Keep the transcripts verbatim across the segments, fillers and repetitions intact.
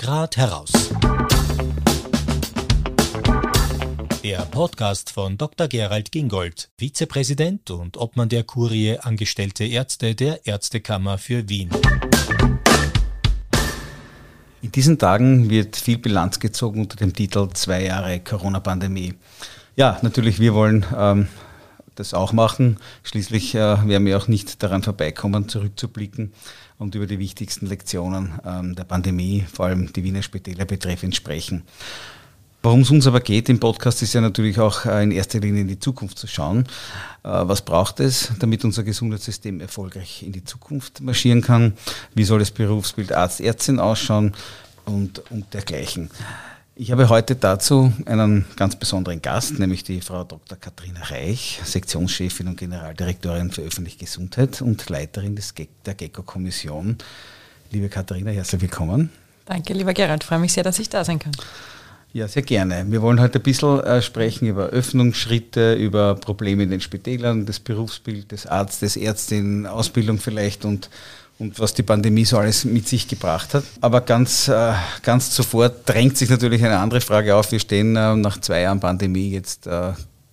Grad heraus. Der Podcast von Doktor Gerald Gingold, Vizepräsident und Obmann der Kurie Angestellte Ärzte der Ärztekammer für Wien. In diesen Tagen wird viel Bilanz gezogen unter dem Titel Zwei Jahre Corona-Pandemie. Ja, natürlich, wir wollen ähm, das auch machen. Schließlich äh, werden wir auch nicht daran vorbeikommen, zurückzublicken und über die wichtigsten Lektionen ähm, der Pandemie, vor allem die Wiener Spitäler betreffend, sprechen. Worum es uns aber geht im Podcast, ist ja natürlich auch äh, in erster Linie in die Zukunft zu schauen. Äh, was braucht es, damit unser Gesundheitssystem erfolgreich in die Zukunft marschieren kann? Wie soll das Berufsbild Arzt, Ärztin ausschauen und, und dergleichen? Ich habe heute dazu einen ganz besonderen Gast, nämlich die Frau Doktor Katharina Reich, Sektionschefin und Generaldirektorin für öffentliche Gesundheit und Leiterin des Ge- der GECKO-Kommission. Liebe Katharina, herzlich willkommen. Danke, lieber Gerald, freue mich sehr, dass ich da sein kann. Ja, sehr gerne. Wir wollen heute ein bisschen äh, sprechen über Öffnungsschritte, über Probleme in den Spitälern, das Berufsbild des Arztes, Ärztin, Ausbildung vielleicht und und was die Pandemie so alles mit sich gebracht hat. Aber ganz, äh, ganz zuvor drängt sich natürlich eine andere Frage auf. Wir stehen äh, nach zwei Jahren Pandemie jetzt äh,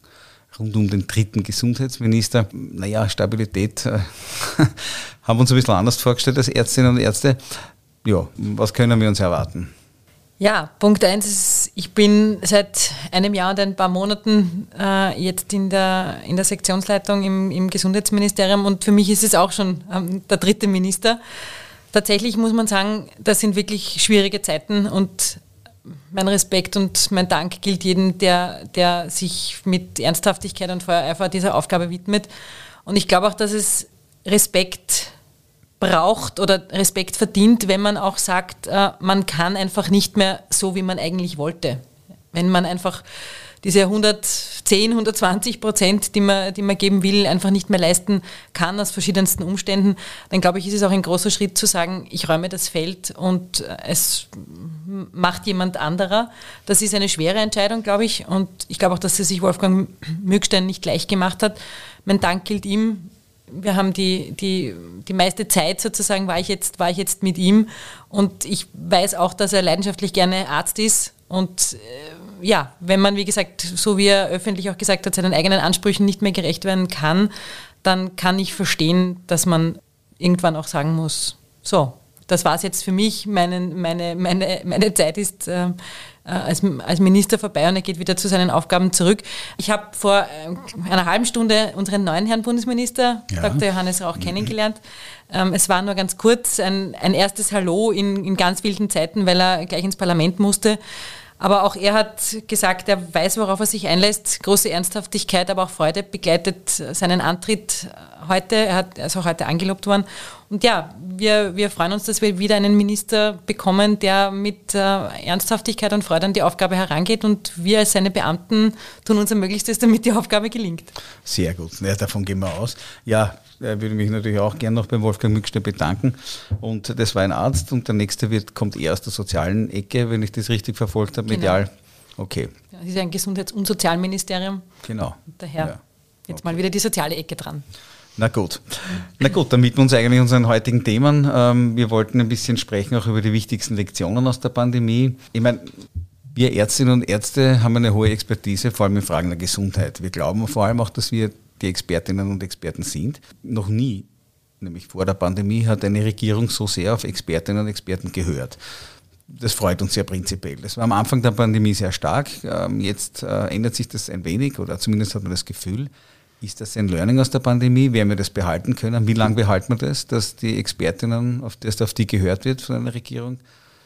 rund um den dritten Gesundheitsminister. Naja, Stabilität äh, haben wir uns ein bisschen anders vorgestellt als Ärztinnen und Ärzte. Ja, was können wir uns erwarten? Ja, Punkt eins ist, ich bin seit einem Jahr und ein paar Monaten äh, jetzt in der, in der Sektionsleitung im, im Gesundheitsministerium und für mich ist es auch schon ähm, der dritte Minister. Tatsächlich muss man sagen, das sind wirklich schwierige Zeiten und mein Respekt und mein Dank gilt jedem, der, der sich mit Ernsthaftigkeit und Feuereifer dieser Aufgabe widmet. Und ich glaube auch, dass es Respekt braucht oder Respekt verdient, wenn man auch sagt, äh, man kann einfach nicht mehr so, wie man eigentlich wollte. Wenn man einfach diese hundertzehn, hundertzwanzig Prozent, die man, die man geben will, einfach nicht mehr leisten kann aus verschiedensten Umständen, dann glaube ich, ist es auch ein großer Schritt zu sagen, ich räume das Feld und es macht jemand anderer. Das ist eine schwere Entscheidung, glaube ich, und ich glaube auch, dass es sich Wolfgang Mückstein nicht leicht gemacht hat. Mein Dank gilt ihm. Wir haben die, die, die meiste Zeit sozusagen, war ich, jetzt, war ich jetzt mit ihm und ich weiß auch, dass er leidenschaftlich gerne Arzt ist und äh, ja, wenn man, wie gesagt, so wie er öffentlich auch gesagt hat, seinen eigenen Ansprüchen nicht mehr gerecht werden kann, dann kann ich verstehen, dass man irgendwann auch sagen muss, so, das war es jetzt für mich, meine, meine, meine, meine Zeit ist äh, als, als Minister vorbei und er geht wieder zu seinen Aufgaben zurück. Ich habe vor äh, einer halben Stunde unseren neuen Herrn Bundesminister, ja. Doktor Johannes Rauch, mhm. kennengelernt. Ähm, es war nur ganz kurz ein, ein erstes Hallo in, in ganz wilden Zeiten, weil er gleich ins Parlament musste. Aber auch er hat gesagt, er weiß, worauf er sich einlässt. Große Ernsthaftigkeit, aber auch Freude begleitet seinen Antritt heute. Er hat, er ist auch heute angelobt worden. Und ja, wir, wir freuen uns, dass wir wieder einen Minister bekommen, der mit äh, Ernsthaftigkeit und Freude an die Aufgabe herangeht. Und wir als seine Beamten tun unser Möglichstes, damit die Aufgabe gelingt. Sehr gut, ja, davon gehen wir aus. Ja, ich würde mich natürlich auch gerne noch beim Wolfgang Mückstein bedanken. Und das war ein Arzt und der nächste wird, kommt eher aus der sozialen Ecke, wenn ich das richtig verfolgt habe, medial. Genau. Okay. Ja, das ist ein Gesundheits- und Sozialministerium. Genau. Und daher ja. jetzt okay. mal wieder die soziale Ecke dran. Na gut. Na gut, dann widmen wir uns eigentlich unseren heutigen Themen. Ähm, wir wollten ein bisschen sprechen auch über die wichtigsten Lektionen aus der Pandemie. Ich meine, wir Ärztinnen und Ärzte haben eine hohe Expertise, vor allem in Fragen der Gesundheit. Wir glauben vor allem auch, dass wir die Expertinnen und Experten sind. Noch nie, nämlich vor der Pandemie, hat eine Regierung so sehr auf Expertinnen und Experten gehört. Das freut uns sehr prinzipiell. Das war am Anfang der Pandemie sehr stark. Jetzt ändert sich das ein wenig oder zumindest hat man das Gefühl. Ist das ein Learning aus der Pandemie? Werden wir das behalten können? Wie lange behalten wir das, dass die Expertinnen, auf das auf die gehört wird von einer Regierung?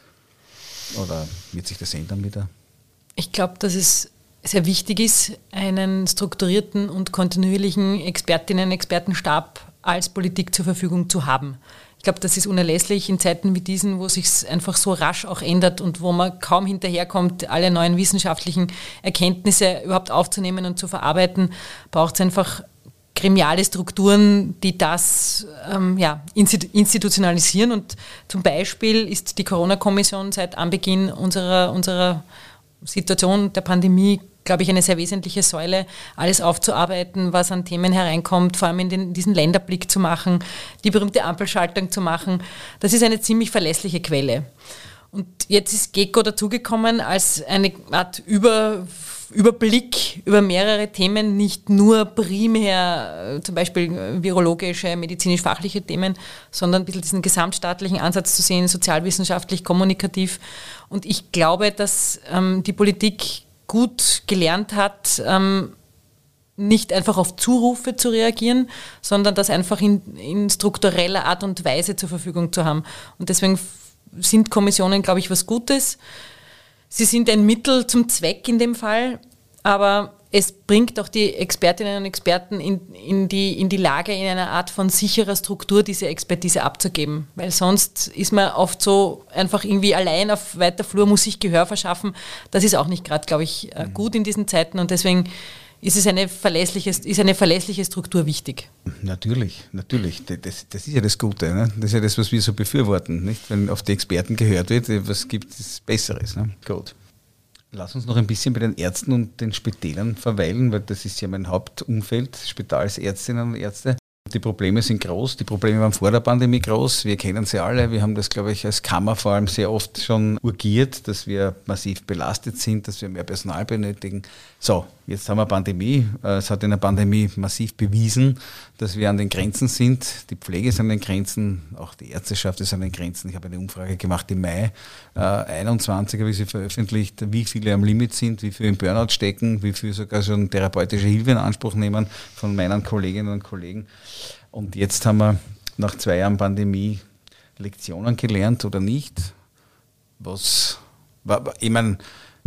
Oder wird sich das ändern wieder? Ich glaube, dass es sehr wichtig ist, einen strukturierten und kontinuierlichen Expertinnen- und Expertenstab als Politik zur Verfügung zu haben. Ich glaube, das ist unerlässlich in Zeiten wie diesen, wo sich es einfach so rasch auch ändert und wo man kaum hinterherkommt, alle neuen wissenschaftlichen Erkenntnisse überhaupt aufzunehmen und zu verarbeiten, braucht es einfach gremiale Strukturen, die das ähm, ja, institutionalisieren. Und zum Beispiel ist die Corona-Kommission seit Anbeginn unserer, unserer Situation der Pandemie, glaube ich, eine sehr wesentliche Säule, alles aufzuarbeiten, was an Themen hereinkommt, vor allem in den, diesen Länderblick zu machen, die berühmte Ampelschaltung zu machen. Das ist eine ziemlich verlässliche Quelle. Und jetzt ist GECO dazugekommen als eine Art Über, Überblick über mehrere Themen, nicht nur primär zum Beispiel virologische, medizinisch-fachliche Themen, sondern ein bisschen diesen gesamtstaatlichen Ansatz zu sehen, sozialwissenschaftlich, kommunikativ. Und ich glaube, dass ähm, die Politik gut gelernt hat, ähm, nicht einfach auf Zurufe zu reagieren, sondern das einfach in, in struktureller Art und Weise zur Verfügung zu haben. Und deswegen sind Kommissionen, glaube ich, was Gutes. Sie sind ein Mittel zum Zweck in dem Fall, aber es bringt auch die Expertinnen und Experten in, in, die, in die Lage, in einer Art von sicherer Struktur diese Expertise abzugeben. Weil sonst ist man oft so einfach irgendwie allein auf weiter Flur, muss sich Gehör verschaffen. Das ist auch nicht gerade, glaube ich, gut in diesen Zeiten und deswegen ist es eine verlässliche, ist eine verlässliche Struktur wichtig. Natürlich, natürlich. Das, das ist ja das Gute. Ne? Das ist ja das, was wir so befürworten. Nicht? Wenn auf die Experten gehört wird, was gibt es Besseres? Ne? Gut. Lass uns noch ein bisschen bei den Ärzten und den Spitälern verweilen, weil das ist ja mein Hauptumfeld, Spitalsärztinnen und Ärzte. Die Probleme sind groß, die Probleme waren vor der Pandemie groß, wir kennen sie alle, wir haben das, glaube ich, als Kammer vor allem sehr oft schon urgiert, dass wir massiv belastet sind, dass wir mehr Personal benötigen. So, jetzt haben wir Pandemie, es hat in der Pandemie massiv bewiesen, dass wir an den Grenzen sind, die Pflege ist an den Grenzen, auch die Ärzteschaft ist an den Grenzen. Ich habe eine Umfrage gemacht im Mai äh, einundzwanzig, habe ich sie veröffentlicht, wie viele am Limit sind, wie viele im Burnout stecken, wie viele sogar schon therapeutische Hilfe in Anspruch nehmen von meinen Kolleginnen und Kollegen. Und jetzt haben wir nach zwei Jahren Pandemie Lektionen gelernt oder nicht. Was, ich meine,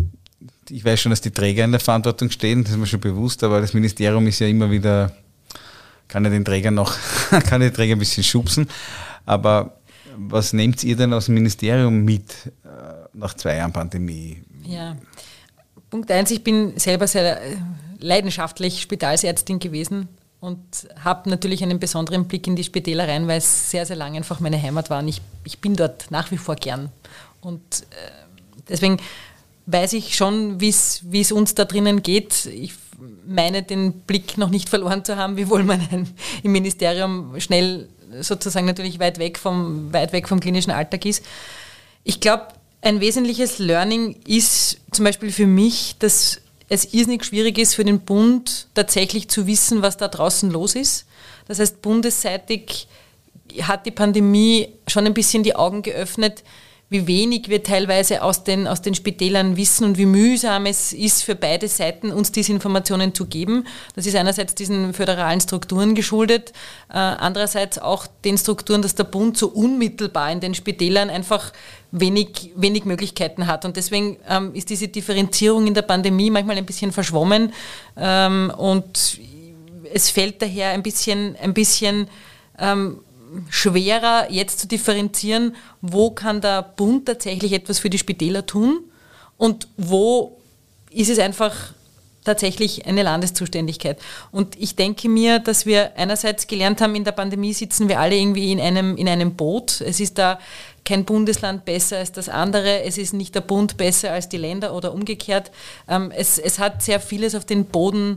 ich weiß schon, dass die Träger in der Verantwortung stehen, das ist mir schon bewusst, aber das Ministerium ist ja immer wieder, kann ja den Träger noch, kann den Träger ein bisschen schubsen. Aber was nehmt ihr denn aus dem Ministerium mit nach zwei Jahren Pandemie? Ja, Punkt eins, ich bin selber sehr leidenschaftlich Spitalsärztin gewesen und habe natürlich einen besonderen Blick in die Spitäler rein, weil es sehr, sehr lange einfach meine Heimat war und ich, ich bin dort nach wie vor gern. Und äh, deswegen weiß ich schon, wie es uns da drinnen geht. Ich meine, den Blick noch nicht verloren zu haben, wiewohl man ein, im Ministerium schnell sozusagen natürlich weit weg vom, weit weg vom klinischen Alltag ist. Ich glaube, ein wesentliches Learning ist zum Beispiel für mich, dass es irrsinnig schwierig ist für den Bund tatsächlich zu wissen, was da draußen los ist. Das heißt, bundesseitig hat die Pandemie schon ein bisschen die Augen geöffnet, wie wenig wir teilweise aus den, aus den Spitälern wissen und wie mühsam es ist für beide Seiten, uns diese Informationen zu geben. Das ist einerseits diesen föderalen Strukturen geschuldet, äh, andererseits auch den Strukturen, dass der Bund so unmittelbar in den Spitälern einfach wenig, wenig Möglichkeiten hat. Und deswegen ähm, ist diese Differenzierung in der Pandemie manchmal ein bisschen verschwommen ähm, und es fällt daher ein bisschen, ein bisschen ähm, schwerer, jetzt zu differenzieren, wo kann der Bund tatsächlich etwas für die Spitäler tun und wo ist es einfach tatsächlich eine Landeszuständigkeit. Und ich denke mir, dass wir einerseits gelernt haben, in der Pandemie sitzen wir alle irgendwie in einem, in einem Boot. Es ist da kein Bundesland besser als das andere. Es ist nicht der Bund besser als die Länder oder umgekehrt. Es, es hat sehr vieles auf den Boden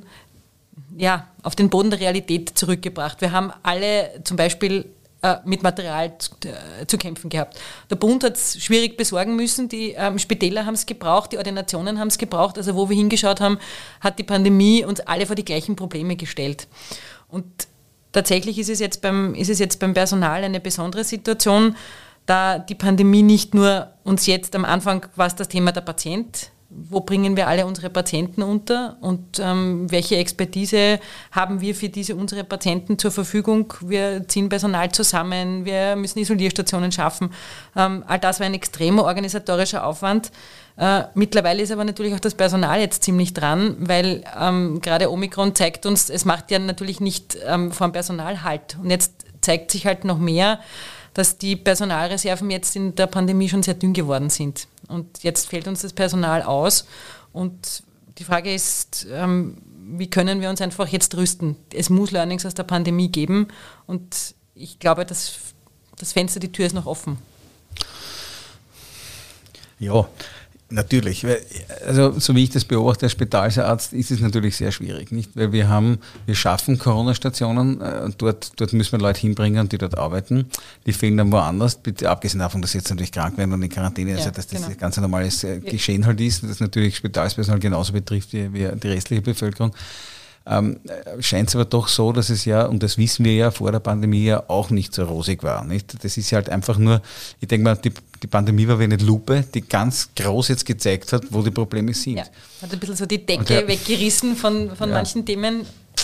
ja, auf den Boden der Realität zurückgebracht. Wir haben alle zum Beispiel äh, mit Material zu, äh, zu kämpfen gehabt. Der Bund hat es schwierig besorgen müssen, die ähm, Spitäler haben es gebraucht, die Ordinationen haben es gebraucht. Also wo wir hingeschaut haben, hat die Pandemie uns alle vor die gleichen Probleme gestellt. Und tatsächlich ist es jetzt beim, ist es jetzt beim Personal eine besondere Situation, da die Pandemie nicht nur uns jetzt am Anfang war es das Thema der Patient, wo bringen wir alle unsere Patienten unter und ähm, welche Expertise haben wir für diese unsere Patienten zur Verfügung. Wir ziehen Personal zusammen, wir müssen Isolierstationen schaffen. Ähm, all das war ein extremer organisatorischer Aufwand. Äh, mittlerweile ist aber natürlich auch das Personal jetzt ziemlich dran, weil ähm, gerade Omikron zeigt uns, es macht ja natürlich nicht ähm, vor dem Personal Halt. Und jetzt zeigt sich halt noch mehr, dass die Personalreserven jetzt in der Pandemie schon sehr dünn geworden sind. Und jetzt fällt uns das Personal aus. Und die Frage ist, ähm, wie können wir uns einfach jetzt rüsten? Es muss Learnings aus der Pandemie geben. Und ich glaube, dass das Fenster, die Tür ist noch offen. Ja, Natürlich, weil, also so wie ich das beobachte als Spitalsarzt, ist es natürlich sehr schwierig, nicht? Weil wir haben, wir schaffen Corona-Stationen, äh, dort, dort müssen wir Leute hinbringen, die dort arbeiten, die fehlen dann woanders, bitte abgesehen davon, dass sie jetzt natürlich krank werden und in Quarantäne, ja, also dass das genau. ein ganz normales äh, Geschehen halt ist, das natürlich Spitalspersonal genauso betrifft wie, wie die restliche Bevölkerung. Ähm, scheint es aber doch so, dass es ja, und das wissen wir ja vor der Pandemie ja auch nicht so rosig war. Nicht? Das ist ja halt einfach nur, ich denke mal, die, die Pandemie war wie eine Lupe, die ganz groß jetzt gezeigt hat, wo die Probleme sind. Ja, hat ein bisschen so die Decke der, weggerissen von, von ja. manchen Themen.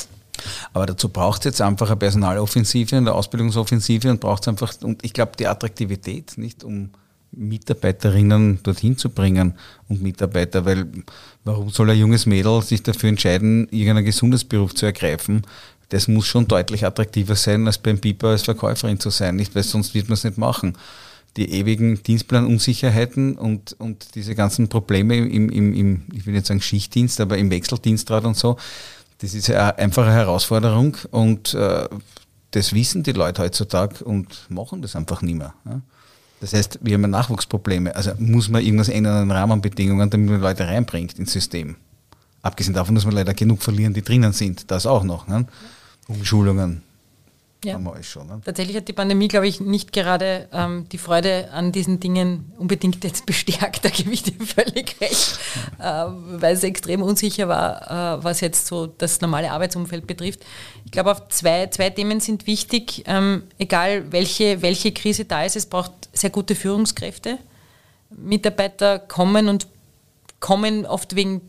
Aber dazu braucht es jetzt einfach eine Personaloffensive, eine Ausbildungsoffensive und braucht es einfach, und ich glaube, die Attraktivität, nicht um Mitarbeiterinnen dorthin zu bringen und Mitarbeiter, weil warum soll ein junges Mädel sich dafür entscheiden, irgendeinen Gesundheitsberuf zu ergreifen? Das muss schon deutlich attraktiver sein, als beim Piper als Verkäuferin zu sein, nicht? Weil sonst wird man es nicht machen. Die ewigen Dienstplanunsicherheiten und, und diese ganzen Probleme im, im, im, ich will nicht sagen Schichtdienst, aber im Wechseldienstrat und so, das ist einfach eine Herausforderung und äh, das wissen die Leute heutzutage und machen das einfach nicht mehr. Ja? Das heißt, wir haben Nachwuchsprobleme. Also muss man irgendwas ändern an den Rahmenbedingungen, damit man Leute reinbringt ins System. Abgesehen davon, dass wir leider genug verlieren, die drinnen sind. Das auch noch. Ne? Umschulungen. Ja. Haben wir alles schon, ne? Tatsächlich hat die Pandemie, glaube ich, nicht gerade ähm, die Freude an diesen Dingen unbedingt jetzt bestärkt. Da gebe ich dir völlig recht. äh, weil es extrem unsicher war, äh, was jetzt so das normale Arbeitsumfeld betrifft. Ich glaube, auf zwei, zwei Themen sind wichtig. Ähm, egal welche, welche Krise da ist, es braucht sehr gute Führungskräfte. Mitarbeiter kommen und kommen oft wegen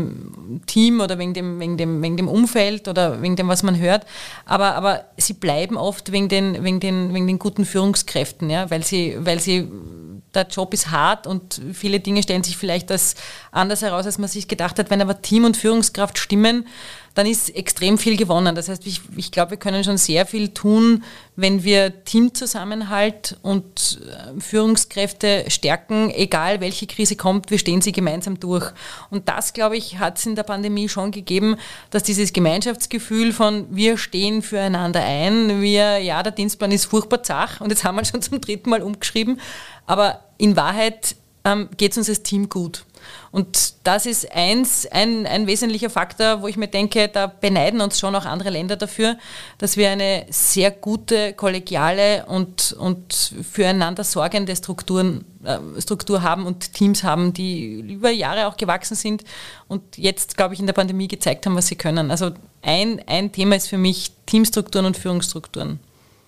dem Team oder wegen dem, wegen dem, wegen dem Umfeld oder wegen dem, was man hört. Aber, aber sie bleiben oft wegen den, wegen den, wegen den guten Führungskräften, ja, weil sie, weil sie, der Job ist hart und viele Dinge stellen sich vielleicht als anders heraus, als man sich gedacht hat. Wenn aber Team und Führungskraft stimmen, dann ist extrem viel gewonnen. Das heißt, ich, ich glaube, wir können schon sehr viel tun, wenn wir Teamzusammenhalt und Führungskräfte stärken, egal welche Krise kommt, wir stehen sie gemeinsam durch. Und das, glaube ich, hat es in der Pandemie schon gegeben, dass dieses Gemeinschaftsgefühl von wir stehen füreinander ein, wir, ja, der Dienstplan ist furchtbar zach und jetzt haben wir schon zum dritten Mal umgeschrieben, aber in Wahrheit ähm, geht es uns als Team gut. Und das ist eins, ein, ein wesentlicher Faktor, wo ich mir denke, da beneiden uns schon auch andere Länder dafür, dass wir eine sehr gute, kollegiale und, und füreinander sorgende Strukturen, äh, Struktur haben und Teams haben, die über Jahre auch gewachsen sind und jetzt, glaube ich, in der Pandemie gezeigt haben, was sie können. Also ein, ein Thema ist für mich Teamstrukturen und Führungsstrukturen.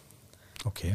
Okay.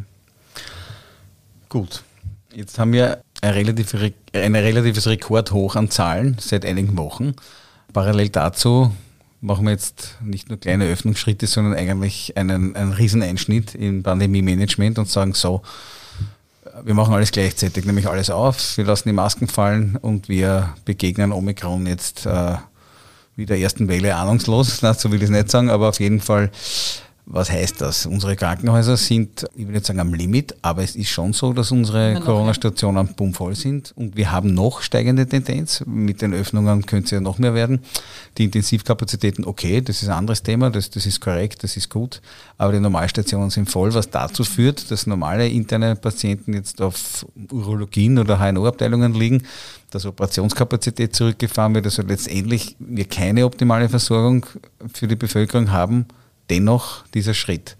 Gut. Jetzt haben wir ein, relativ, ein relatives Rekordhoch an Zahlen seit einigen Wochen. Parallel dazu machen wir jetzt nicht nur kleine Öffnungsschritte, sondern eigentlich einen, einen Rieseneinschnitt im Pandemie-Management und sagen so, wir machen alles gleichzeitig, nämlich alles auf, wir lassen die Masken fallen und wir begegnen Omikron jetzt äh, wie der ersten Welle ahnungslos, na, so will ich es nicht sagen, aber auf jeden Fall. Was heißt das? Unsere Krankenhäuser sind, ich will nicht sagen am Limit, aber es ist schon so, dass unsere Corona-Stationen pumpvoll sind und wir haben noch steigende Tendenz. Mit den Öffnungen könnte es ja noch mehr werden. Die Intensivkapazitäten, okay, das ist ein anderes Thema, das, das ist korrekt, das ist gut, aber die Normalstationen sind voll, was dazu führt, dass normale interne Patienten jetzt auf Urologien oder H N O-Abteilungen liegen, dass Operationskapazität zurückgefahren wird, also letztendlich wir keine optimale Versorgung für die Bevölkerung haben. Dennoch dieser Schritt.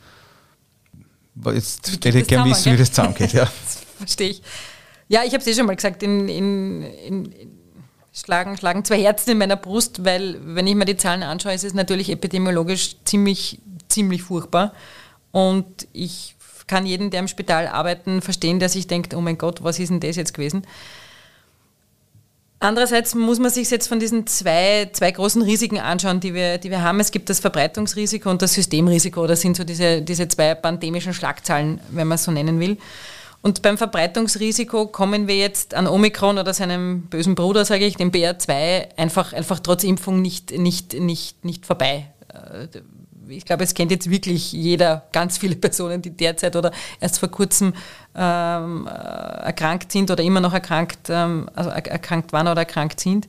Jetzt hätte ich gerne wissen, wie das zusammengeht. Ja. Das verstehe ich. Ja, ich habe es eh schon mal gesagt, in, in, in, schlagen, schlagen zwei Herzen in meiner Brust, weil wenn ich mir die Zahlen anschaue, ist es natürlich epidemiologisch ziemlich, ziemlich furchtbar. Und ich kann jeden, der im Spital arbeitet, verstehen, der sich denkt, oh mein Gott, was ist denn das jetzt gewesen? Andererseits muss man sich jetzt von diesen zwei, zwei großen Risiken anschauen, die wir, die wir haben. Es gibt das Verbreitungsrisiko und das Systemrisiko. Das sind so diese, diese zwei pandemischen Schlagzeilen, wenn man es so nennen will. Und beim Verbreitungsrisiko kommen wir jetzt an Omikron oder seinem bösen Bruder, sage ich, dem B A zwei, einfach, einfach trotz Impfung nicht, nicht, nicht, nicht vorbei. Ich glaube, es kennt jetzt wirklich jeder, ganz viele Personen, die derzeit oder erst vor kurzem ähm, erkrankt sind oder immer noch erkrankt, ähm, also erkrankt waren oder erkrankt sind.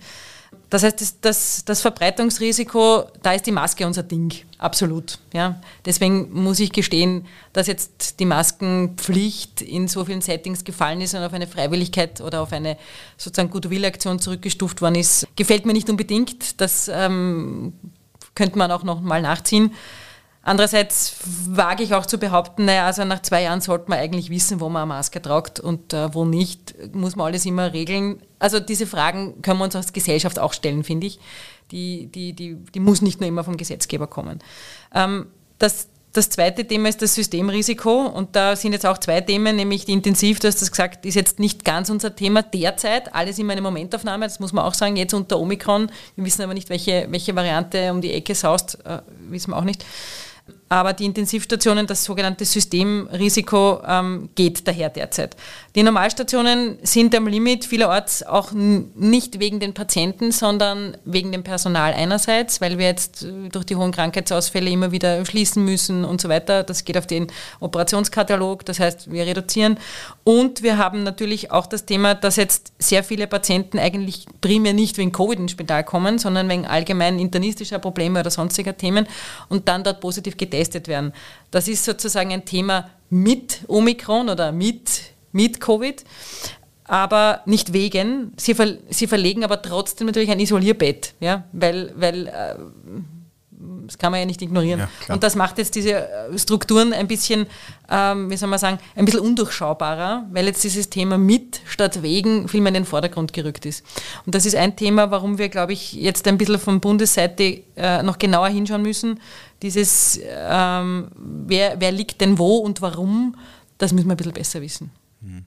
Das heißt, das, das, das Verbreitungsrisiko, da ist die Maske unser Ding, absolut. Ja. Deswegen muss ich gestehen, dass jetzt die Maskenpflicht in so vielen Settings gefallen ist und auf eine Freiwilligkeit oder auf eine sozusagen Goodwill-Aktion zurückgestuft worden ist, gefällt mir nicht unbedingt. Das ähm, könnte man auch noch mal nachziehen. Andererseits wage ich auch zu behaupten, naja, also nach zwei Jahren sollte man eigentlich wissen, wo man eine Maske tragt und äh, wo nicht, muss man alles immer regeln. Also diese Fragen können wir uns als Gesellschaft auch stellen, finde ich. Die, die, die, die muss nicht nur immer vom Gesetzgeber kommen. Ähm, das, das zweite Thema ist das Systemrisiko und da sind jetzt auch zwei Themen, nämlich die Intensiv, du hast das gesagt, ist jetzt nicht ganz unser Thema derzeit, alles immer eine Momentaufnahme, das muss man auch sagen, jetzt unter Omikron, wir wissen aber nicht, welche, welche Variante um die Ecke saust, äh, wissen wir auch nicht. Aber die Intensivstationen, das sogenannte Systemrisiko, ähm, geht daher derzeit. Die Normalstationen sind am Limit, vielerorts auch n- nicht wegen den Patienten, sondern wegen dem Personal einerseits, weil wir jetzt durch die hohen Krankheitsausfälle immer wieder schließen müssen und so weiter. Das geht auf den Operationskatalog, das heißt, wir reduzieren. Und wir haben natürlich auch das Thema, dass jetzt sehr viele Patienten eigentlich primär nicht wegen Covid ins Spital kommen, sondern wegen allgemein internistischer Probleme oder sonstiger Themen und dann dort positiv getestet werden. Das ist sozusagen ein Thema mit Omikron oder mit, mit Covid, aber nicht wegen. Sie, ver, sie verlegen aber trotzdem natürlich ein Isolierbett, ja, weil, weil äh, das kann man ja nicht ignorieren. Ja, und das macht jetzt diese Strukturen ein bisschen, ähm, wie soll man sagen, ein bisschen undurchschaubarer, weil jetzt dieses Thema mit statt wegen viel mehr in den Vordergrund gerückt ist. Und das ist ein Thema, warum wir, glaube ich, jetzt ein bisschen von Bundesseite äh, noch genauer hinschauen müssen. Dieses, ähm, wer, wer liegt denn wo und warum, das müssen wir ein bisschen besser wissen. Mhm.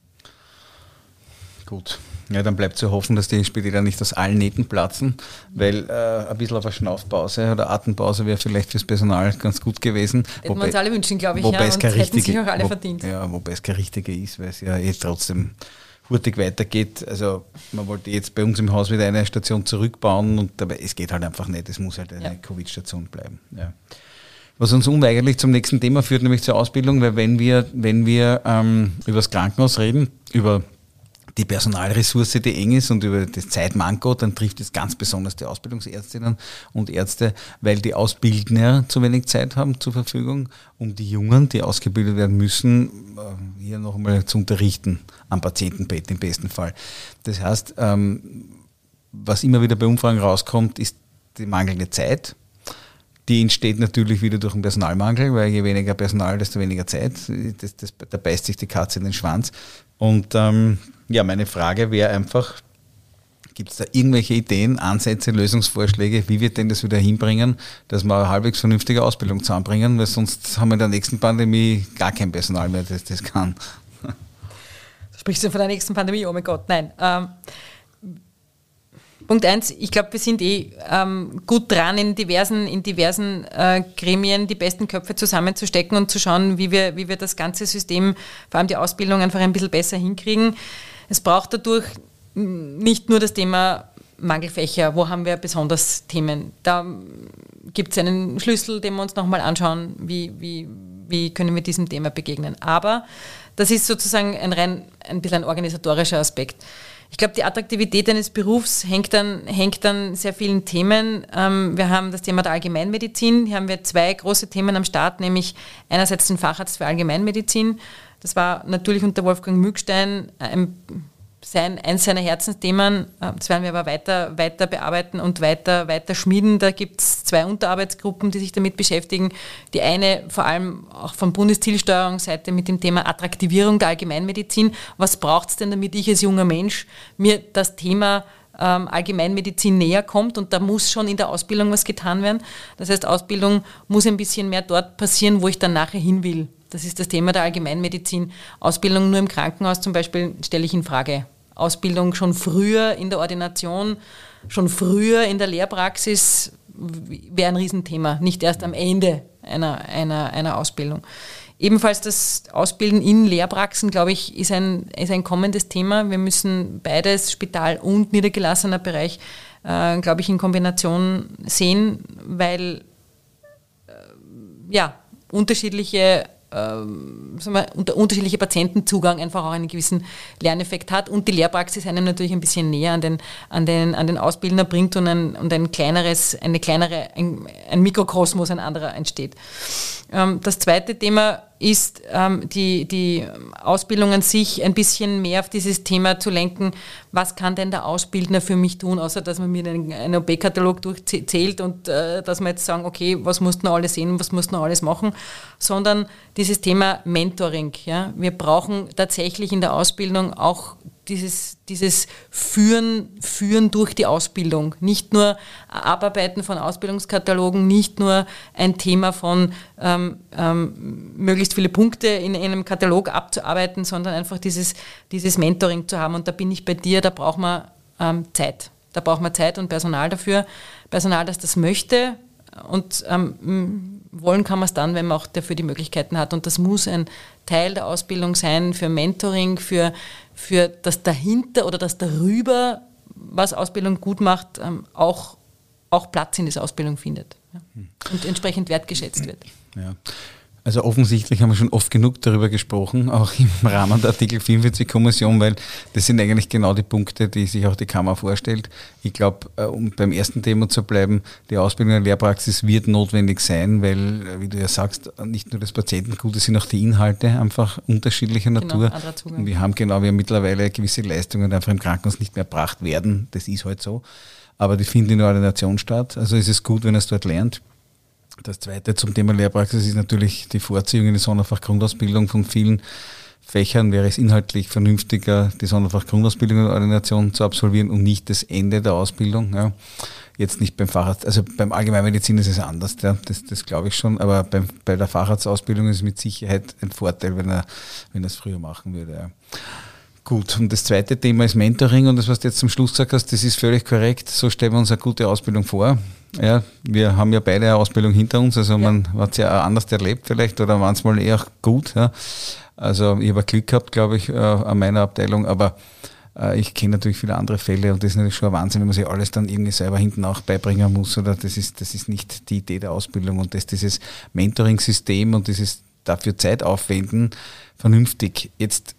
Gut. Ja, dann bleibt zu hoffen, dass die Spitäler nicht aus allen Nähten platzen, weil äh, ein bisschen auf eine Schnaufpause oder Atempause wäre vielleicht fürs Personal ganz gut gewesen. Hätten wir uns alle wünschen, glaube ich, wobei ja, es und keine hätten richtige, sich auch alle wo, verdient. Ja, wobei es keine richtige ist, weil es ja eh trotzdem hurtig weitergeht. Also man wollte jetzt bei uns im Haus wieder eine Station zurückbauen, und aber es geht halt einfach nicht, es muss halt eine ja. Covid-Station bleiben. Ja. Was uns unweigerlich zum nächsten Thema führt, nämlich zur Ausbildung, weil wenn wir, wenn wir ähm, über das Krankenhaus reden, über die Personalressource, die eng ist, und über das Zeitmanko, dann trifft es ganz besonders die Ausbildungsärztinnen und Ärzte, weil die Ausbildner zu wenig Zeit haben zur Verfügung, um die Jungen, die ausgebildet werden müssen, hier noch einmal zu unterrichten am Patientenbett im besten Fall. Das heißt, was immer wieder bei Umfragen rauskommt, ist die mangelnde Zeit. Die entsteht natürlich wieder durch den Personalmangel, weil je weniger Personal, desto weniger Zeit. Das, das, da beißt sich die Katze in den Schwanz. Und ähm, ja, meine Frage wäre einfach, gibt es da irgendwelche Ideen, Ansätze, Lösungsvorschläge, wie wir denn das wieder hinbringen, dass wir eine halbwegs vernünftige Ausbildung zusammenbringen, weil sonst haben wir in der nächsten Pandemie gar kein Personal mehr, das das kann. Sprichst du von der nächsten Pandemie? Oh mein Gott, nein. Ähm, Punkt eins, ich glaube, wir sind eh ähm, gut dran, in diversen, in diversen äh, Gremien die besten Köpfe zusammenzustecken und zu schauen, wie wir, wie wir das ganze System, vor allem die Ausbildung, einfach ein bisschen besser hinkriegen. Es braucht dadurch nicht nur das Thema Mangelfächer, wo haben wir besonders Themen. Da gibt es einen Schlüssel, den wir uns nochmal anschauen, wie, wie, wie können wir diesem Thema begegnen. Aber das ist sozusagen ein rein ein bisschen ein organisatorischer Aspekt. Ich glaube, die Attraktivität eines Berufs hängt an, hängt an sehr vielen Themen. Ähm, wir haben das Thema der Allgemeinmedizin. Hier haben wir zwei große Themen am Start, nämlich einerseits den Facharzt für Allgemeinmedizin. Das war natürlich unter Wolfgang Mückstein ein, sein, eins seiner Herzensthemen. Das werden wir aber weiter, weiter bearbeiten und weiter, weiter schmieden. Da gibt es zwei Unterarbeitsgruppen, die sich damit beschäftigen. Die eine vor allem auch von Bundeszielsteuerungsseite mit dem Thema Attraktivierung der Allgemeinmedizin. Was braucht es denn, damit ich als junger Mensch mir das Thema ähm, Allgemeinmedizin näher kommt? Und da muss schon in der Ausbildung was getan werden. Das heißt, Ausbildung muss ein bisschen mehr dort passieren, wo ich dann nachher hin will. Das ist das Thema der Allgemeinmedizin. Ausbildung nur im Krankenhaus zum Beispiel stelle ich in Frage. Ausbildung schon früher in der Ordination, schon früher in der Lehrpraxis wäre ein Riesenthema, nicht erst am Ende einer, einer, einer Ausbildung. Ebenfalls das Ausbilden in Lehrpraxen, glaube ich, ist ein, ist ein kommendes Thema. Wir müssen beides, Spital und niedergelassener Bereich, äh, glaube ich, in Kombination sehen, weil äh, ja, unterschiedliche ähm, sagen wir, unter unterschiedliche Patientenzugang einfach auch einen gewissen Lerneffekt hat und die Lehrpraxis einem natürlich ein bisschen näher an den, an den, an den Ausbildner bringt und ein, und ein kleineres, eine kleinere, ein, ein Mikrokosmos, ein anderer entsteht. Ähm, das zweite Thema ist, ähm, die, die Ausbildung an sich ein bisschen mehr auf dieses Thema zu lenken, was kann denn der Ausbildner für mich tun, außer dass man mir einen, einen O P-Katalog durchzählt und äh, dass wir jetzt sagen, okay, was musst du noch alles sehen, was musst du noch alles machen, sondern dieses Thema Mentoring. Ja? Wir brauchen tatsächlich in der Ausbildung auch dieses, dieses Führen, Führen durch die Ausbildung. Nicht nur Abarbeiten von Ausbildungskatalogen, nicht nur ein Thema von ähm, ähm, möglichst viele Punkte in, in einem Katalog abzuarbeiten, sondern einfach dieses, dieses Mentoring zu haben. Und da bin ich bei dir, da braucht man ähm, Zeit. Da braucht man Zeit und Personal dafür. Personal, das das möchte. Und ähm, wollen kann man es dann, wenn man auch dafür die Möglichkeiten hat. Und das muss ein Teil der Ausbildung sein für Mentoring, für, für das dahinter oder das darüber, was Ausbildung gut macht, ähm, auch, auch Platz in dieser Ausbildung findet, ja, und entsprechend wertgeschätzt wird. Ja. Also offensichtlich haben wir schon oft genug darüber gesprochen, auch im Rahmen der Artikel vierundvierzig Kommission, weil das sind eigentlich genau die Punkte, die sich auch die Kammer vorstellt. Ich glaube, um beim ersten Thema zu bleiben, die Ausbildung in der Lehrpraxis wird notwendig sein, weil, wie du ja sagst, nicht nur das Patientengut, es sind auch die Inhalte einfach unterschiedlicher Natur. Genau, und wir haben genau, wir haben mittlerweile gewisse Leistungen, die einfach im Krankenhaus nicht mehr erbracht werden. Das ist halt so. Aber die finden in der Ordination statt. Also ist es gut, wenn er es dort lernt. Das Zweite zum Thema Lehrpraxis ist natürlich die Vorziehung in die Sonderfach-Grundausbildung von vielen Fächern. Wäre es inhaltlich vernünftiger, die Sonderfach-Grundausbildung in der Ordination zu absolvieren und nicht das Ende der Ausbildung. Ja. Jetzt nicht beim Facharzt, also beim Allgemeinmedizin ist es anders, ja, das, das glaube ich schon, aber beim, bei der Facharztausbildung ist es mit Sicherheit ein Vorteil, wenn er, wenn er es früher machen würde. Ja. Gut, und das zweite Thema ist Mentoring und das, was du jetzt zum Schluss gesagt hast, das ist völlig korrekt. So stellen wir uns eine gute Ausbildung vor. Ja, wir haben ja beide eine Ausbildung hinter uns, also ja. Man hat es ja auch anders erlebt vielleicht oder manchmal eher gut. Ja. Also ich habe Glück gehabt, glaube ich, an meiner Abteilung, aber ich kenne natürlich viele andere Fälle und das ist natürlich schon ein Wahnsinn, wenn man sich alles dann irgendwie selber hinten auch beibringen muss. Oder das ist, das ist nicht die Idee der Ausbildung und dass dieses Mentoring-System und dieses dafür Zeit aufwenden vernünftig. Jetzt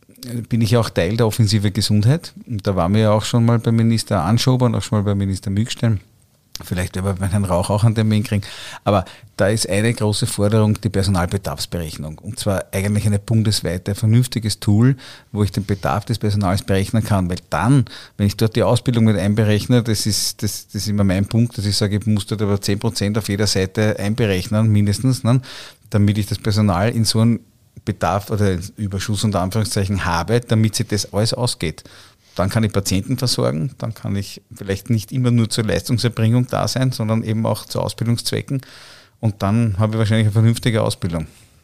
bin ich auch Teil der Offensive Gesundheit. Und da waren wir ja auch schon mal beim Minister Anschober und auch schon mal beim Minister Mückstein. Vielleicht werden wir bei Herrn Rauch auch einen Termin kriegen. Aber da ist eine große Forderung die Personalbedarfsberechnung. Und zwar eigentlich eine bundesweite, vernünftiges Tool, wo ich den Bedarf des Personals berechnen kann. Weil dann, wenn ich dort die Ausbildung mit einberechne, das ist, das, das ist immer mein Punkt, dass ich sage, ich muss dort aber zehn Prozent auf jeder Seite einberechnen, mindestens, ne, damit ich das Personal in so einen Bedarf oder Überschuss unter Anführungszeichen habe, damit sich das alles ausgeht. Dann kann ich Patienten versorgen, dann kann ich vielleicht nicht immer nur zur Leistungserbringung da sein, sondern eben auch zu Ausbildungszwecken und dann habe ich wahrscheinlich eine vernünftige Ausbildung.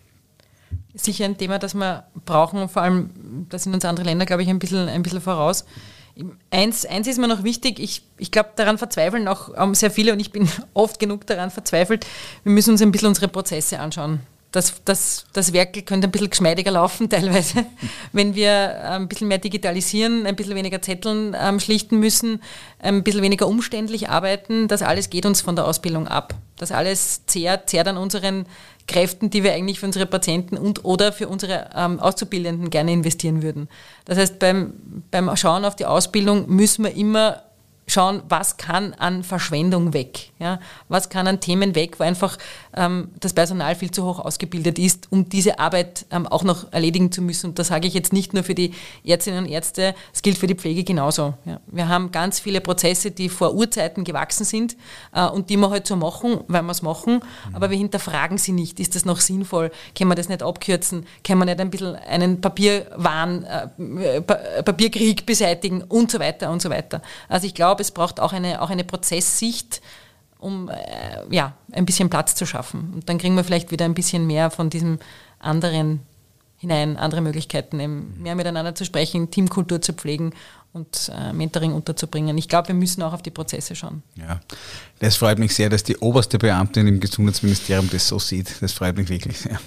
Sicher ein Thema, das wir brauchen, vor allem, da sind uns andere Länder, glaube ich, ein bisschen, ein bisschen voraus. Eins, eins ist mir noch wichtig, ich, ich glaube, daran verzweifeln auch sehr viele und ich bin oft genug daran verzweifelt, wir müssen uns ein bisschen unsere Prozesse anschauen. Das, das, das Werk könnte ein bisschen geschmeidiger laufen teilweise, wenn wir ein bisschen mehr digitalisieren, ein bisschen weniger Zetteln ähm, schlichten müssen, ein bisschen weniger umständlich arbeiten. Das alles geht uns von der Ausbildung ab. Das alles zehrt, zehrt an unseren Kräften, die wir eigentlich für unsere Patienten und oder für unsere ähm, Auszubildenden gerne investieren würden. Das heißt, beim, beim Schauen auf die Ausbildung müssen wir immer schauen, was kann an Verschwendung weg, ja? Was kann an Themen weg, wo einfach ähm, das Personal viel zu hoch ausgebildet ist, um diese Arbeit ähm, auch noch erledigen zu müssen. Und das sage ich jetzt nicht nur für die Ärztinnen und Ärzte, es gilt für die Pflege genauso. Ja? Wir haben ganz viele Prozesse, die vor Urzeiten gewachsen sind äh, und die wir halt so machen, weil wir es machen, mhm. aber wir hinterfragen sie nicht. Ist das noch sinnvoll? Können wir das nicht abkürzen? Können wir nicht ein bisschen einen Papierwahn, äh, Papierkrieg beseitigen und so weiter und so weiter. Also ich glaube, es braucht auch eine, auch eine Prozesssicht, um äh, ja, ein bisschen Platz zu schaffen. Und dann kriegen wir vielleicht wieder ein bisschen mehr von diesem anderen hinein, andere Möglichkeiten, eben mehr miteinander zu sprechen, Teamkultur zu pflegen und äh, Mentoring unterzubringen. Ich glaube, wir müssen auch auf die Prozesse schauen. Ja, das freut mich sehr, dass die oberste Beamtin im Gesundheitsministerium das so sieht. Das freut mich wirklich sehr.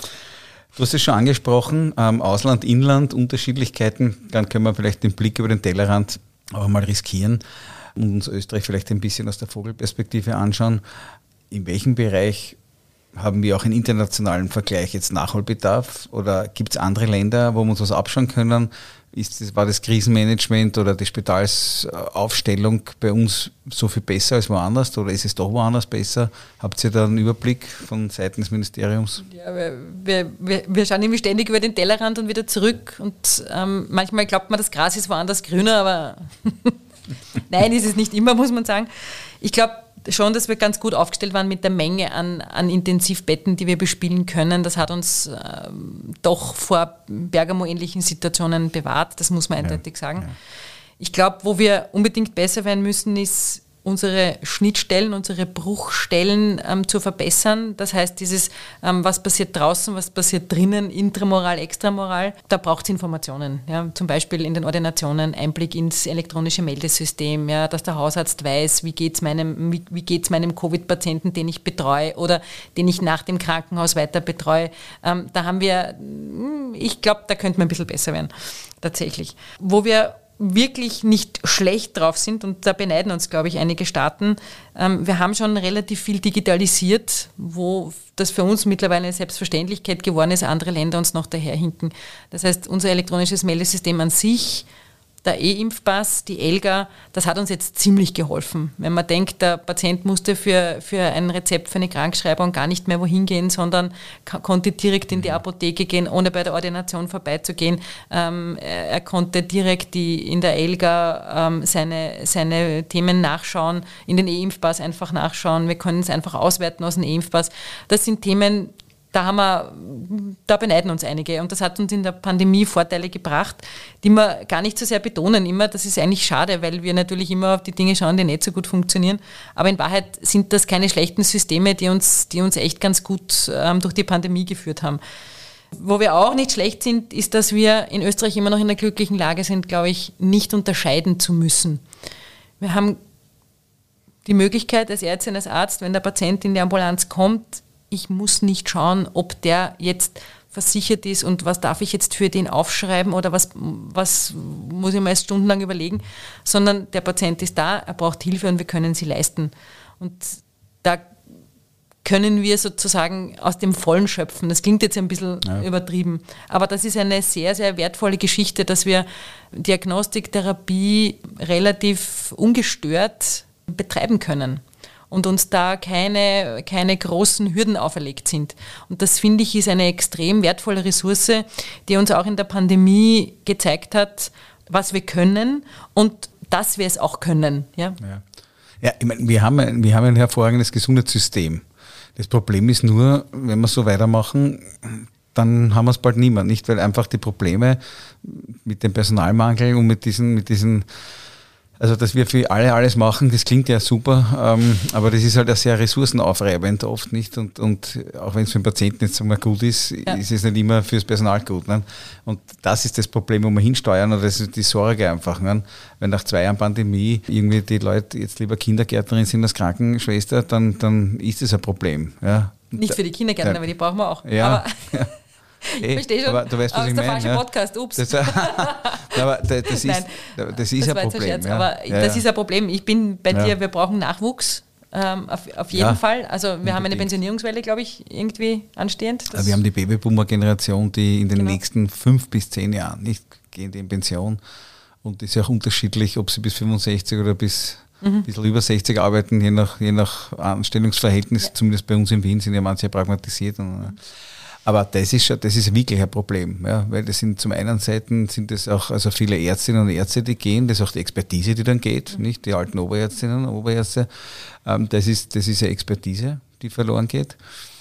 Du hast es schon angesprochen, ähm, Ausland, Inland, Unterschiedlichkeiten. Dann können wir vielleicht den Blick über den Tellerrand auch mal riskieren und uns Österreich vielleicht ein bisschen aus der Vogelperspektive anschauen. In welchem Bereich haben wir auch einen internationalen Vergleich jetzt Nachholbedarf oder gibt es andere Länder, wo wir uns was abschauen können? Ist das, war das Krisenmanagement oder die Spitalsaufstellung bei uns so viel besser als woanders oder ist es doch woanders besser? Habt ihr da einen Überblick von Seiten des Ministeriums? Ja, wir, wir, wir schauen irgendwie ständig über den Tellerrand und wieder zurück und ähm, manchmal glaubt man, das Gras ist woanders grüner, aber nein, ist es nicht immer, muss man sagen. Ich glaube schon, dass wir ganz gut aufgestellt waren mit der Menge an, an Intensivbetten, die wir bespielen können. Das hat uns äh, doch vor Bergamo-ähnlichen Situationen bewahrt, das muss man eindeutig ja, sagen. Ja. Ich glaube, wo wir unbedingt besser werden müssen, ist unsere Schnittstellen, unsere Bruchstellen ähm, zu verbessern. Das heißt, dieses, ähm, was passiert draußen, was passiert drinnen, Intramoral, Extramoral, da braucht es Informationen. Ja? Zum Beispiel in den Ordinationen, Einblick ins elektronische Meldesystem, ja? Dass der Hausarzt weiß, wie geht es meinem, wie, wie geht's meinem Covid-Patienten, den ich betreue oder den ich nach dem Krankenhaus weiter betreue. Ähm, da haben wir, ich glaube, da könnte man ein bisschen besser werden, tatsächlich. Wo wir wirklich nicht schlecht drauf sind und da beneiden uns, glaube ich, einige Staaten. Ähm, wir haben schon relativ viel digitalisiert, wo das für uns mittlerweile eine Selbstverständlichkeit geworden ist, andere Länder uns noch daherhinken. Das heißt, unser elektronisches Meldesystem an sich, der E-Impfpass, die ELGA, das hat uns jetzt ziemlich geholfen. Wenn man denkt, der Patient musste für, für ein Rezept für eine Krankschreibung gar nicht mehr wohin gehen, sondern konnte direkt in die Apotheke gehen, ohne bei der Ordination vorbeizugehen. Ähm, er konnte direkt die, in der ELGA ähm, seine, seine Themen nachschauen, in den E-Impfpass einfach nachschauen. Wir können es einfach auswerten aus dem E-Impfpass. Das sind Themen, Da haben wir, da beneiden uns einige und das hat uns in der Pandemie Vorteile gebracht, die wir gar nicht so sehr betonen immer. Das ist eigentlich schade, weil wir natürlich immer auf die Dinge schauen, die nicht so gut funktionieren. Aber in Wahrheit sind das keine schlechten Systeme, die uns, die uns echt ganz gut ähm, durch die Pandemie geführt haben. Wo wir auch nicht schlecht sind, ist, dass wir in Österreich immer noch in der glücklichen Lage sind, glaube ich, nicht unterscheiden zu müssen. Wir haben die Möglichkeit als Ärztin, als Arzt, wenn der Patient in die Ambulanz kommt, ich muss nicht schauen, ob der jetzt versichert ist und was darf ich jetzt für den aufschreiben oder was, was muss ich mir erst stundenlang überlegen, sondern der Patient ist da, er braucht Hilfe und wir können sie leisten. Und da können wir sozusagen aus dem Vollen schöpfen. Das klingt jetzt ein bisschen ja. übertrieben, aber das ist eine sehr, sehr wertvolle Geschichte, dass wir Diagnostik, Therapie relativ ungestört betreiben können und uns da keine, keine großen Hürden auferlegt sind. Und das, finde ich, ist eine extrem wertvolle Ressource, die uns auch in der Pandemie gezeigt hat, was wir können und dass wir es auch können. Ja, ja. ja ich meine, wir haben, wir haben ein hervorragendes Gesundheitssystem. Das Problem ist nur, wenn wir so weitermachen, dann haben wir es bald nicht mehr. Nicht, weil einfach die Probleme mit dem Personalmangel und mit diesen, mit diesen Also, dass wir für alle alles machen, das klingt ja super, ähm, aber das ist halt auch sehr ressourcenaufreibend oft, nicht? Und, und auch wenn es für den Patienten jetzt mal gut ist, ja. ist es nicht immer fürs Personal gut. Ne? Und das ist das Problem, wo wir hinsteuern, und das ist die Sorge einfach. Ne? Wenn nach zwei Jahren Pandemie irgendwie die Leute jetzt lieber Kindergärtnerin sind als Krankenschwester, dann, dann ist das ein Problem. Ja? Nicht für die Kindergärtner, ja. aber die brauchen wir auch. Ja. Aber ja. Ich verstehe schon, aber du weißt, was aber ich das ist der meine, falsche ja? Podcast, ups. Das, aber das, das ist, Nein, das ist das ein Problem. Scherz, ja. Aber ja, das ja. ist ein Problem. Ich bin bei ja. dir, wir brauchen Nachwuchs, ähm, auf, auf jeden ja. Fall. Also wir Unbedingt. haben eine Pensionierungswelle, glaube ich, irgendwie anstehend. Das wir haben die Babyboomer-Generation, die in den genau. nächsten fünf bis zehn Jahren nicht gehen die in Pension. Und das ist ja auch unterschiedlich, ob sie bis fünfundsechzig oder bis mhm. ein bisschen über sechzig arbeiten, je nach, je nach Anstellungsverhältnis. Ja. Zumindest bei uns in Wien sind ja manche pragmatisiert. Und, aber das ist, das ist wirklich ein Problem, ja, weil das sind zum einen Seiten sind es auch also viele Ärztinnen und Ärzte, die gehen, das ist auch die Expertise, die dann geht, mhm. nicht die alten Oberärztinnen und Oberärzte. Ähm, das ist, das ist eine Expertise, die verloren geht.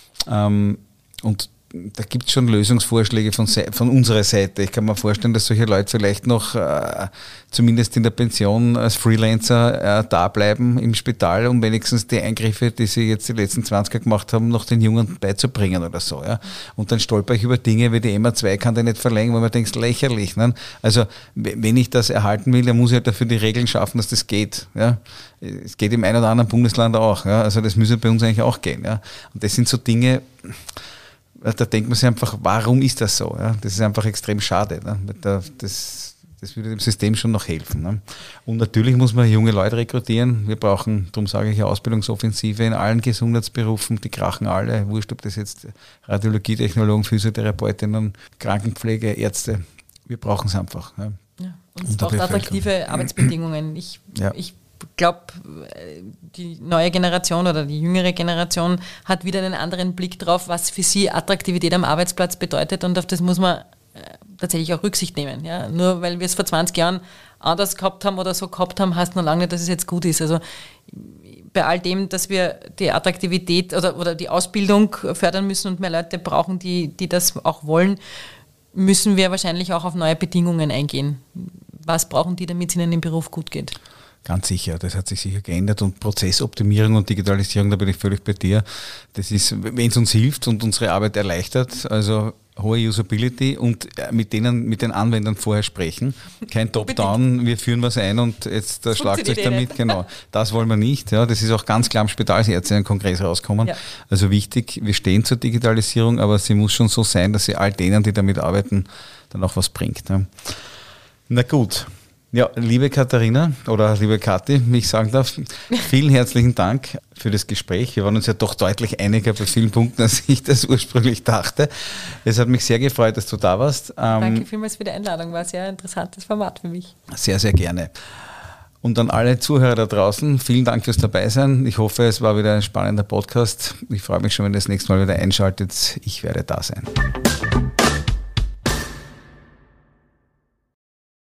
Ähm, und da gibt es schon Lösungsvorschläge von, von unserer Seite. Ich kann mir vorstellen, dass solche Leute vielleicht noch äh, zumindest in der Pension als Freelancer äh, da bleiben im Spital, um wenigstens die Eingriffe, die sie jetzt die letzten zwanziger gemacht haben, noch den Jungen beizubringen oder so. Ja. Und dann stolper ich über Dinge wie die M A zwei kann der nicht verlängern, weil man denkt, lächerlich. Ne? Also wenn ich das erhalten will, dann muss ich halt dafür die Regeln schaffen, dass das geht. Ja. Es geht im einen oder anderen Bundesland auch. Ja. Also das müsste bei uns eigentlich auch gehen. Ja. Und das sind so Dinge, da denkt man sich einfach, warum ist das so? Ja? Das ist einfach extrem schade. Ne? Das, das würde dem System schon noch helfen. Ne? Und natürlich muss man junge Leute rekrutieren. Wir brauchen, darum sage ich, eine Ausbildungsoffensive in allen Gesundheitsberufen. Die krachen alle, wurscht, ob das jetzt Radiologietechnologen, Physiotherapeutinnen, Krankenpflege, Ärzte. Wir brauchen es einfach. Ne? Ja, und es braucht attraktive Arbeitsbedingungen. Ich, ja. ich glaube, die neue Generation oder die jüngere Generation hat wieder einen anderen Blick drauf, was für sie Attraktivität am Arbeitsplatz bedeutet, und auf das muss man tatsächlich auch Rücksicht nehmen. Ja? Nur weil wir es vor zwanzig Jahren anders gehabt haben oder so gehabt haben, heißt noch lange nicht, dass es jetzt gut ist. Also bei all dem, dass wir die Attraktivität oder, oder die Ausbildung fördern müssen und mehr Leute brauchen, die, die das auch wollen, müssen wir wahrscheinlich auch auf neue Bedingungen eingehen. Was brauchen die, damit es ihnen im Beruf gut geht? Ganz sicher, das hat sich sicher geändert, und Prozessoptimierung und Digitalisierung, da bin ich völlig bei dir. Das ist, wenn es uns hilft und unsere Arbeit erleichtert, also hohe Usability, und mit denen, mit den Anwendern vorher sprechen. Kein Top-Down, wir führen was ein und jetzt das schlagt euch damit. Genau, das wollen wir nicht. Ja, das ist auch ganz klar am Spitalsärzte in Kongress rauskommen. Ja. Also wichtig, wir stehen zur Digitalisierung, aber sie muss schon so sein, dass sie all denen, die damit arbeiten, dann auch was bringt. Ja. Na gut. Ja, liebe Katharina oder liebe Kathi, wie ich sagen darf, vielen herzlichen Dank für das Gespräch. Wir waren uns ja doch deutlich einiger bei vielen Punkten, als ich das ursprünglich dachte. Es hat mich sehr gefreut, dass du da warst. Danke vielmals für die Einladung, war ein sehr interessantes Format für mich. Sehr, sehr gerne. Und an alle Zuhörer da draußen, vielen Dank fürs Dabeisein. Ich hoffe, es war wieder ein spannender Podcast. Ich freue mich schon, wenn ihr das nächste Mal wieder einschaltet. Ich werde da sein.